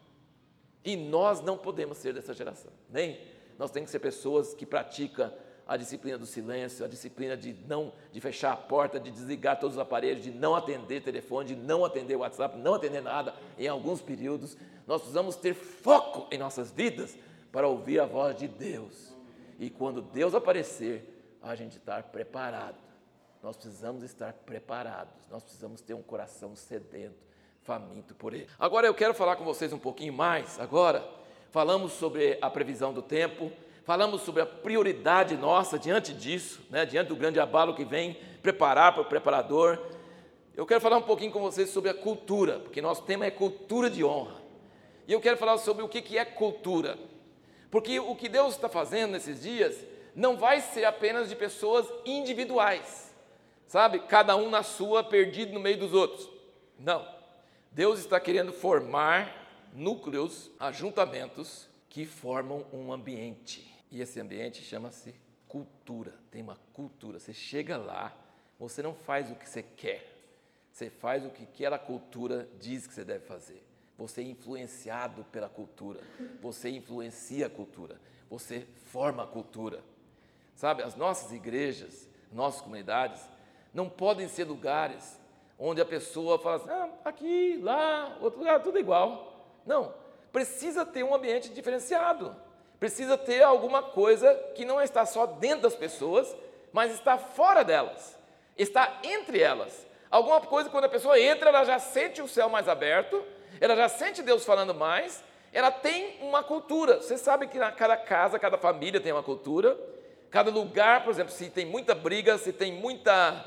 E nós não podemos ser dessa geração, nem. Nós temos que ser pessoas que praticam a disciplina do silêncio, a disciplina de não, de fechar a porta, de desligar todos os aparelhos, de não atender telefone, de não atender WhatsApp, não atender nada em alguns períodos. Nós precisamos ter foco em nossas vidas para ouvir a voz de Deus. E quando Deus aparecer, a gente estar preparado. Nós precisamos estar preparados, nós precisamos ter um coração sedento, faminto por Ele. Agora eu quero falar com vocês um pouquinho mais, agora, falamos sobre a previsão do tempo, falamos sobre a prioridade nossa diante disso, né, diante do grande abalo que vem, preparar para o preparador. Eu quero falar um pouquinho com vocês sobre a cultura, porque nosso tema é cultura de honra. E eu quero falar sobre o que é cultura, porque o que Deus está fazendo nesses dias não vai ser apenas de pessoas individuais, sabe, cada um na sua, perdido no meio dos outros. Não, Deus está querendo formar núcleos, ajuntamentos que formam um ambiente. E esse ambiente chama-se cultura. Tem uma cultura. Você chega lá, você não faz o que você quer. Você faz o que aquela cultura diz que você deve fazer. Você é influenciado pela cultura. Você influencia a cultura. Você forma a cultura. Sabe, as nossas igrejas, nossas comunidades, não podem ser lugares onde a pessoa fala assim, ah, aqui, lá, outro lugar, tudo igual. Não, precisa ter um ambiente diferenciado, precisa ter alguma coisa que não está só dentro das pessoas, mas está fora delas, está entre elas. Alguma coisa, quando a pessoa entra, ela já sente o céu mais aberto, ela já sente Deus falando mais, ela tem uma cultura. Você sabe que cada casa, cada família tem uma cultura, cada lugar, por exemplo, se tem muita briga, se tem muita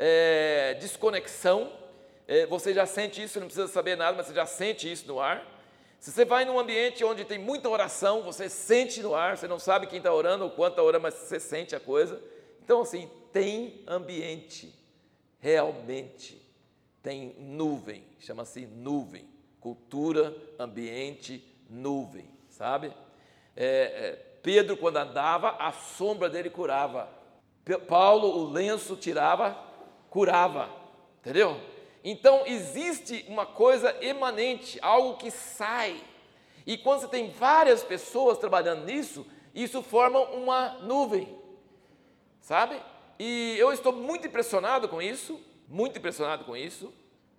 é, desconexão, é, você já sente isso, não precisa saber nada, mas você já sente isso no ar. Se você vai num ambiente onde tem muita oração, você sente no ar, você não sabe quem está orando ou quanto está orando, mas você sente a coisa. Então, assim, tem ambiente, realmente, tem nuvem, chama-se nuvem, cultura, ambiente, nuvem, sabe? É, é, Pedro, quando andava, a sombra dele curava. Paulo, o lenço tirava, curava. Entendeu? Então, existe uma coisa emanente, algo que sai. E quando você tem várias pessoas trabalhando nisso, isso forma uma nuvem. Sabe? E eu estou muito impressionado com isso, muito impressionado com isso,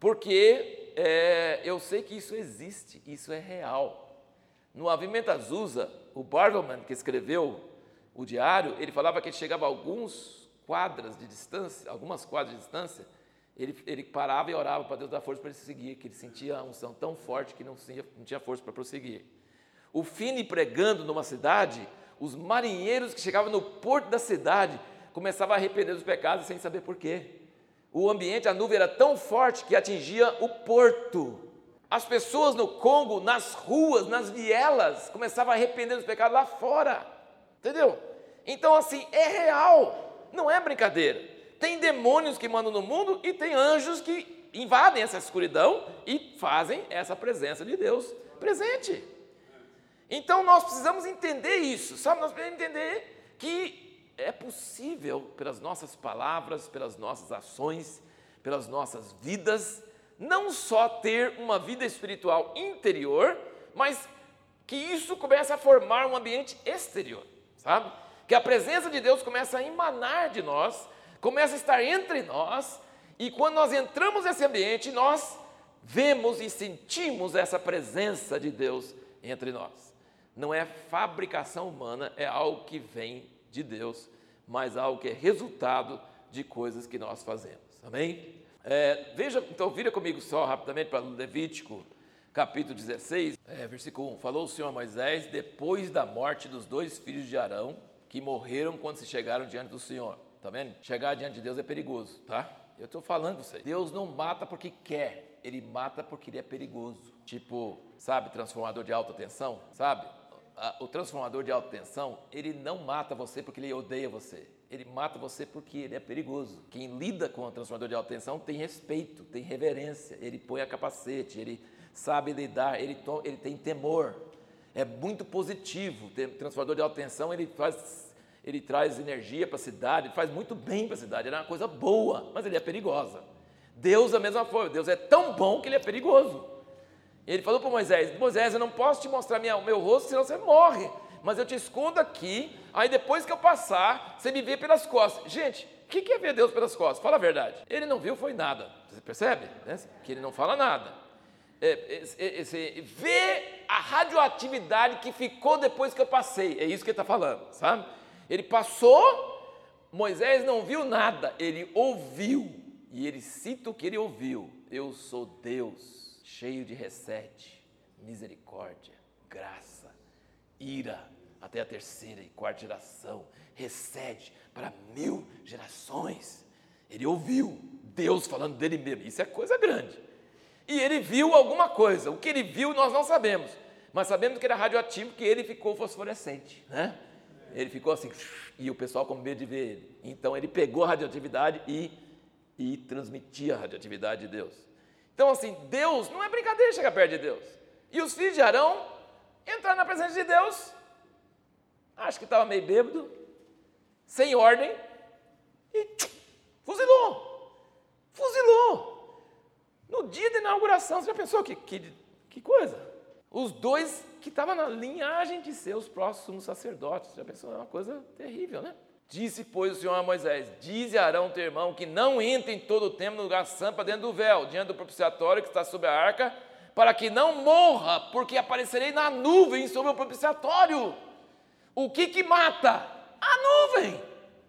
porque é, eu sei que isso existe, isso é real. No Avivamento Azusa, o Bartleman, que escreveu o diário, ele falava que ele chegava a alguns quadras de distância, algumas quadras de distância, ele, ele parava e orava para Deus dar força para ele seguir, que ele sentia a unção tão forte que não tinha, não tinha força para prosseguir. O Finney pregando numa cidade, os marinheiros que chegavam no porto da cidade começavam a arrepender dos pecados sem saber por quê. O ambiente, a nuvem era tão forte que atingia o porto. As pessoas no Congo, nas ruas, nas vielas, começavam a arrepender dos pecados lá fora. Entendeu? Então, assim, é real, não é brincadeira. Tem demônios que mandam no mundo e tem anjos que invadem essa escuridão e fazem essa presença de Deus presente. Então, nós precisamos entender isso, sabe? Nós precisamos entender que é possível, pelas nossas palavras, pelas nossas ações, pelas nossas vidas, não só ter uma vida espiritual interior, mas que isso começa a formar um ambiente exterior, sabe? Que a presença de Deus começa a emanar de nós, começa a estar entre nós, e quando nós entramos nesse ambiente, nós vemos e sentimos essa presença de Deus entre nós. Não é fabricação humana, é algo que vem de Deus, mas algo que é resultado de coisas que nós fazemos, amém? É, veja, então vira comigo só rapidamente para Levítico, capítulo dezesseis, é, versículo um. Falou o Senhor a Moisés depois da morte dos dois filhos de Arão, que morreram quando se chegaram diante do Senhor. Tá vendo? Chegar diante de Deus é perigoso, tá? Eu estou falando para vocês. Deus não mata porque quer, Ele mata porque Ele é perigoso. Tipo, sabe, transformador de alta tensão, sabe? O transformador de alta tensão, ele não mata você porque ele odeia você. Ele mata você porque ele é perigoso. Quem lida com o transformador de alta tensão tem respeito, tem reverência. Ele põe a capacete, ele sabe lidar, ele, to, ele tem temor. É muito positivo. O transformador de alta tensão, ele, faz, ele traz energia para a cidade, ele faz muito bem para a cidade. Ele é uma coisa boa, mas ele é perigosa. Deus, da mesma forma, Deus é tão bom que ele é perigoso. Ele falou para Moisés, Moisés, eu não posso te mostrar minha, o meu rosto, senão você morre. Mas eu te escondo aqui, aí depois que eu passar, você me vê pelas costas. Gente, o que é ver Deus pelas costas? Fala a verdade. Ele não viu, foi nada. Você percebe? Né? Que ele não fala nada. É, é, é, vê a radioatividade que ficou depois que eu passei. É isso que ele está falando, sabe? Ele passou, Moisés não viu nada, ele ouviu. E ele cita o que ele ouviu. Eu sou Deus, cheio de recede, misericórdia, graça, ira, até a terceira e quarta geração, recede para mil gerações. Ele ouviu Deus falando dele mesmo, isso é coisa grande. E ele viu alguma coisa, o que ele viu nós não sabemos, mas sabemos que era radioativo, que ele ficou fosforescente, né? Ele ficou assim, e o pessoal com medo de ver ele. Então ele pegou a radioatividade e, e transmitia a radioatividade de Deus. Então assim, Deus, não é brincadeira chegar perto de Deus. E os filhos de Arão entraram na presença de Deus, acho que estava meio bêbado, sem ordem, e tchum, fuzilou, fuzilou. No dia da inauguração, você já pensou que, que, que coisa? Os dois que estavam na linhagem de ser os próximos sacerdotes, já pensou, é uma coisa terrível, né? Disse, pois, o Senhor a Moisés, dize a Arão, teu irmão, que não entre em todo o tempo no lugar santo para dentro do véu, diante do propiciatório que está sobre a arca, para que não morra, porque aparecerei na nuvem sobre o propiciatório. O que que mata? A nuvem.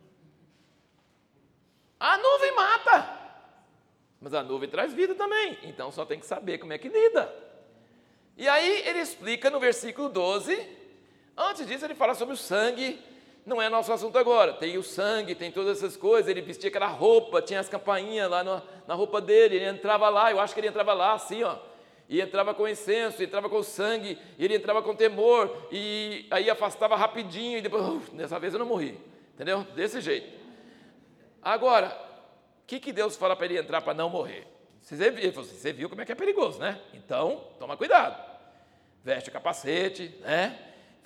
A nuvem mata. Mas a nuvem traz vida também, então só tem que saber como é que lida. E aí ele explica no versículo doze, antes disso ele fala sobre o sangue, não é nosso assunto agora, tem o sangue, tem todas essas coisas, ele vestia aquela roupa, tinha as campainhas lá no, na roupa dele, ele entrava lá, eu acho que ele entrava lá assim, ó, e entrava com incenso, entrava com sangue, e ele entrava com temor, e aí afastava rapidinho, e depois, uf, dessa vez eu não morri, entendeu? Desse jeito. Agora, o que, que Deus fala para ele entrar para não morrer? Você viu, você viu como é que é perigoso, né? Então, toma cuidado. Veste o capacete, né?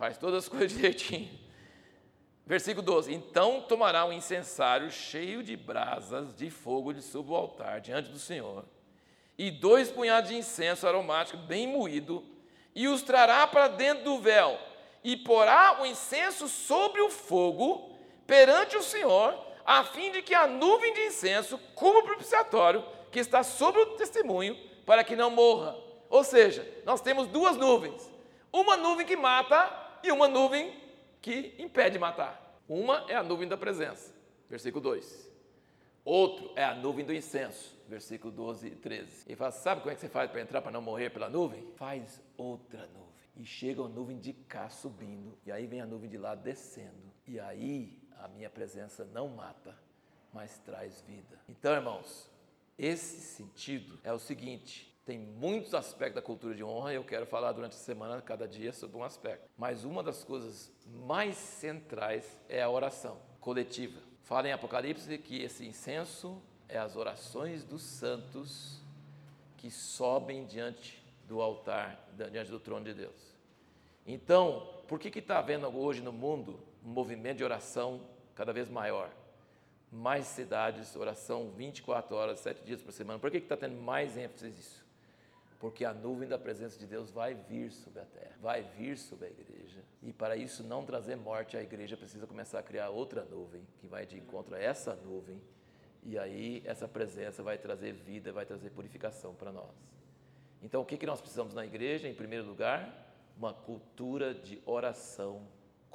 Faz todas as coisas direitinho. Versículo doze. Então tomará um incensário cheio de brasas de fogo de sobre o altar diante do Senhor, e dois punhados de incenso aromático bem moído, e os trará para dentro do véu, e porá o incenso sobre o fogo perante o Senhor, a fim de que a nuvem de incenso cubra o propiciatório que está sobre o testemunho, para que não morra. Ou seja, nós temos duas nuvens, uma nuvem que mata e uma nuvem que impede de matar. Uma é a nuvem da presença, versículo dois. Outro é a nuvem do incenso, versículo doze e treze. Ele fala, sabe como é que você faz para entrar para não morrer pela nuvem? Faz outra nuvem. E chega a nuvem de cá subindo, e aí vem a nuvem de lá descendo. E aí a minha presença não mata, mas traz vida. Então, irmãos, esse sentido é o seguinte, tem muitos aspectos da cultura de honra, e eu quero falar durante a semana, cada dia, sobre um aspecto. Mas uma das coisas mais centrais é a oração coletiva. Fala em Apocalipse que esse incenso é as orações dos santos que sobem diante do altar, diante do trono de Deus. Então, por que está havendo hoje no mundo um movimento de oração cada vez maior? Mais cidades, oração vinte e quatro horas, sete dias por semana. Por que está tendo mais ênfase nisso? Porque a nuvem da presença de Deus vai vir sobre a terra, vai vir sobre a igreja. E para isso não trazer morte, a igreja precisa começar a criar outra nuvem, que vai de encontro a essa nuvem. E aí essa presença vai trazer vida, vai trazer purificação para nós. Então o que, que nós precisamos na igreja? Em primeiro lugar, uma cultura de oração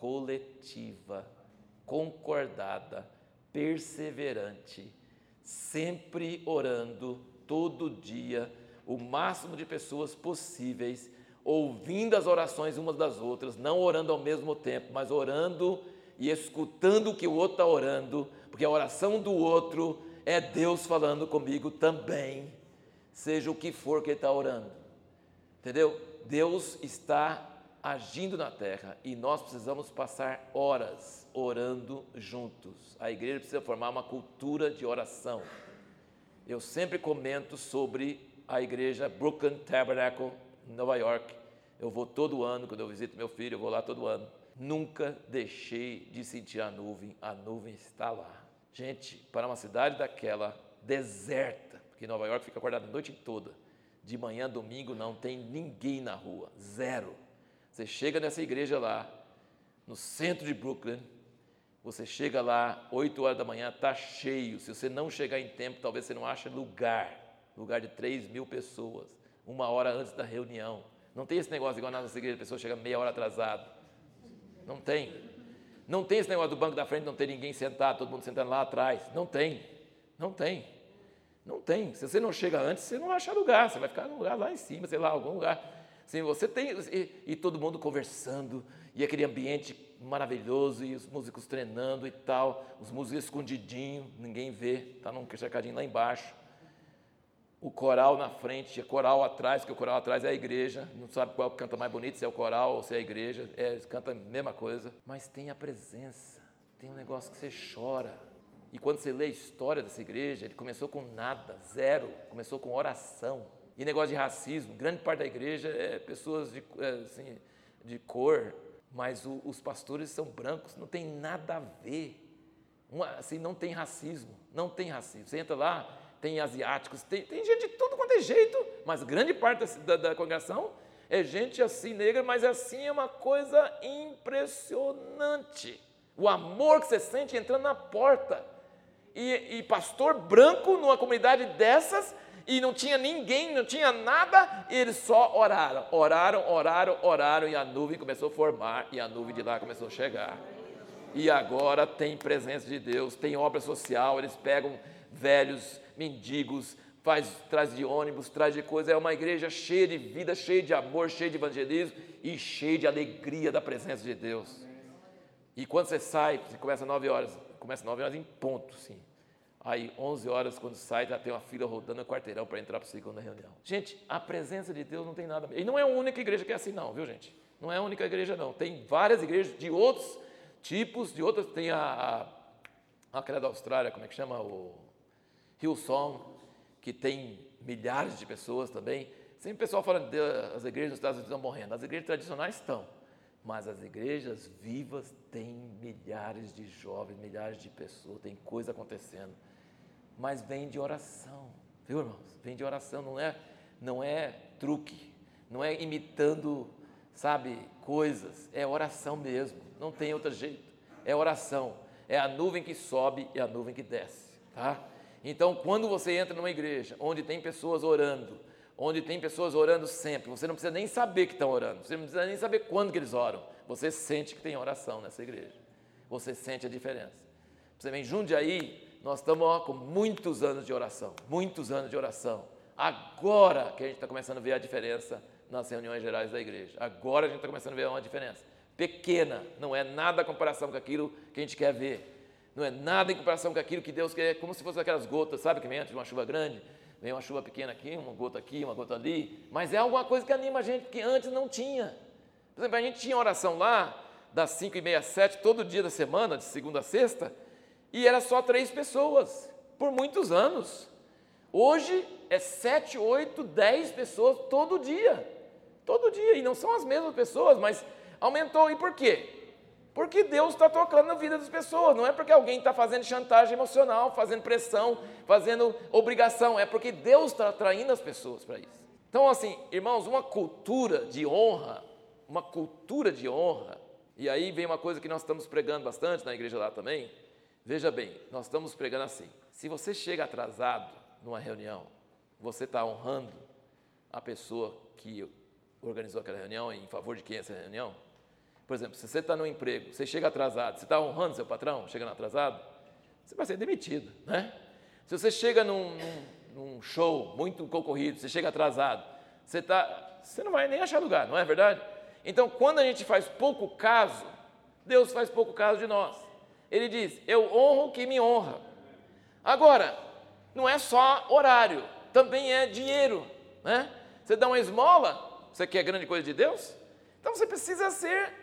coletiva, concordada, perseverante, sempre orando, todo dia, o máximo de pessoas possíveis, ouvindo as orações umas das outras, não orando ao mesmo tempo, mas orando e escutando o que o outro está orando, porque a oração do outro é Deus falando comigo também, seja o que for que ele está orando, entendeu? Deus está agindo na terra e nós precisamos passar horas orando juntos. A igreja precisa formar uma cultura de oração. Eu sempre comento sobre a igreja Brooklyn Tabernacle, em Nova York. Eu vou todo ano, quando eu visito meu filho, eu vou lá todo ano. Nunca deixei de sentir a nuvem, a nuvem está lá. Gente, para uma cidade daquela, deserta, porque Nova York fica acordada a noite toda, de manhã, domingo, não tem ninguém na rua, zero. Você chega nessa igreja lá, no centro de Brooklyn, você chega lá, oito horas da manhã, está cheio. Se você não chegar em tempo, talvez você não ache lugar. Lugar de três mil pessoas, uma hora antes da reunião. Não tem esse negócio igual na nossa igreja, a pessoa chega meia hora atrasada. Não tem. Não tem esse negócio do banco da frente, não tem ninguém sentado, todo mundo sentando lá atrás. Não tem. Não tem. Não tem. Se você não chega antes, você não acha lugar, você vai ficar no lugar lá em cima, sei lá, algum lugar. Assim, você tem, e, e todo mundo conversando, e aquele ambiente maravilhoso, e os músicos treinando e tal, os músicos escondidinhos, ninguém vê, está num cercadinho lá embaixo. O coral na frente, o coral atrás, que o coral atrás é a igreja, não sabe qual canta mais bonito, se é o coral ou se é a igreja, é, canta a mesma coisa, mas tem a presença, tem um negócio que você chora. E quando você lê a história dessa igreja, ele começou com nada, zero, começou com oração. E negócio de racismo, grande parte da igreja é pessoas de, é, assim, de cor, mas o, os pastores são brancos, não tem nada a ver. Uma, assim, não tem racismo, não tem racismo. Você entra lá, tem asiáticos, tem, tem gente de tudo quanto é jeito, mas grande parte da, da, da congregação é gente assim negra, mas assim é uma coisa impressionante. O amor que você sente entrando na porta. E, e pastor branco numa comunidade dessas, e não tinha ninguém, não tinha nada, e eles só oraram, oraram, oraram, oraram, e a nuvem começou a formar, e a nuvem de lá começou a chegar. E agora tem presença de Deus, tem obra social, eles pegam velhos, mendigos, faz, traz de ônibus, traz de coisa, é uma igreja cheia de vida, cheia de amor, cheia de evangelismo e cheia de alegria da presença de Deus. E quando você sai, você começa às nove horas, começa às nove horas em ponto, sim. Aí, onze horas, quando sai, já tem uma fila rodando no quarteirão para entrar para a segunda reunião. Gente, a presença de Deus não tem nada a ver. E não é a única igreja que é assim, não, viu, gente? Não é a única igreja, não. Tem várias igrejas de outros tipos, de outras. Tem a, a, aquela da Austrália, como é que chama? O Hillsong, que tem milhares de pessoas também. Sempre o pessoal fala que as igrejas nos Estados Unidos estão morrendo. As igrejas tradicionais estão. Mas as igrejas vivas têm milhares de jovens, milhares de pessoas, tem coisa acontecendo. Mas vem de oração, viu, irmãos? Vem de oração, não é, não é truque, não é imitando, sabe, coisas. É oração mesmo, não tem outro jeito. É oração, é a nuvem que sobe e a nuvem que desce, tá? Então, quando você entra numa igreja onde tem pessoas orando, onde tem pessoas orando sempre, você não precisa nem saber que estão orando, você não precisa nem saber quando que eles oram, você sente que tem oração nessa igreja, você sente a diferença. Você vem em Jundiaí, nós estamos ó, com muitos anos de oração, muitos anos de oração, agora que a gente está começando a ver a diferença nas reuniões gerais da igreja, agora a gente está começando a ver uma diferença, pequena, não é nada em comparação com aquilo que a gente quer ver, não é nada em comparação com aquilo que Deus quer, como se fossem aquelas gotas, sabe, que vem antes de uma chuva grande, vem uma chuva pequena aqui, uma gota aqui, uma gota ali, mas é alguma coisa que anima a gente, que antes não tinha. Por exemplo, a gente tinha oração lá, das cinco e meia às sete, todo dia da semana, de segunda a sexta, e era só três pessoas, por muitos anos. Hoje é sete, oito, dez pessoas todo dia, todo dia, e não são as mesmas pessoas, mas aumentou, e por quê? Porque Deus está tocando na vida das pessoas, não é porque alguém está fazendo chantagem emocional, fazendo pressão, fazendo obrigação, é porque Deus está atraindo as pessoas para isso. Então, assim, irmãos, uma cultura de honra, uma cultura de honra, e aí vem uma coisa que nós estamos pregando bastante na igreja lá também, veja bem, nós estamos pregando assim, se você chega atrasado numa reunião, você está honrando a pessoa que organizou aquela reunião, em favor de quem é essa reunião? Por exemplo, se você está no emprego, você chega atrasado, você está honrando seu patrão, chegando atrasado, você vai ser demitido, né? Se você chega num, num, num show muito concorrido, você chega atrasado, você, tá, você não vai nem achar lugar, não é verdade? Então, quando a gente faz pouco caso, Deus faz pouco caso de nós. Ele diz, eu honro quem me honra. Agora, não é só horário, também é dinheiro, né? Você dá uma esmola, você quer grande coisa de Deus? Então, você precisa ser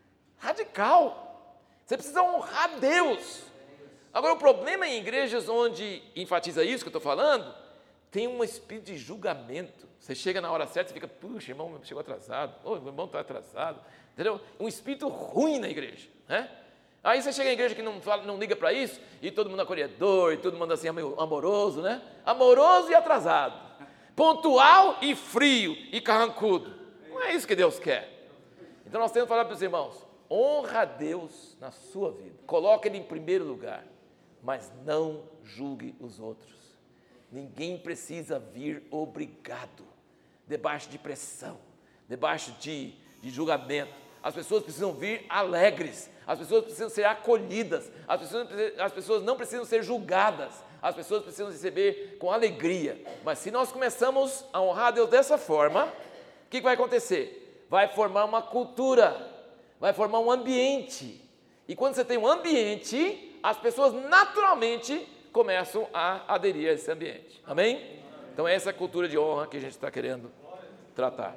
radical, você precisa honrar Deus. Agora, o problema em igrejas onde enfatiza isso que eu estou falando, tem um espírito de julgamento. Você chega na hora certa e fica, puxa, irmão, chegou atrasado, oh, o irmão está atrasado, entendeu? Um espírito ruim na igreja, né? Aí você chega em igreja que não, fala, não liga para isso, e todo mundo acolhedor, e todo mundo assim, amoroso, né? Amoroso e atrasado, pontual e frio e carrancudo. Não é isso que Deus quer. Então nós temos que falar para os irmãos, honra a Deus na sua vida, coloque Ele em primeiro lugar, mas não julgue os outros. Ninguém precisa vir obrigado, debaixo de pressão, debaixo de, de julgamento. As pessoas precisam vir alegres, as pessoas precisam ser acolhidas, as pessoas, as pessoas não precisam ser julgadas, as pessoas precisam receber com alegria. Mas se nós começamos a honrar a Deus dessa forma, o que vai acontecer? Vai formar uma cultura, vai formar um ambiente. E quando você tem um ambiente, as pessoas naturalmente começam a aderir a esse ambiente. Amém? Então essa é a cultura de honra que a gente está querendo tratar.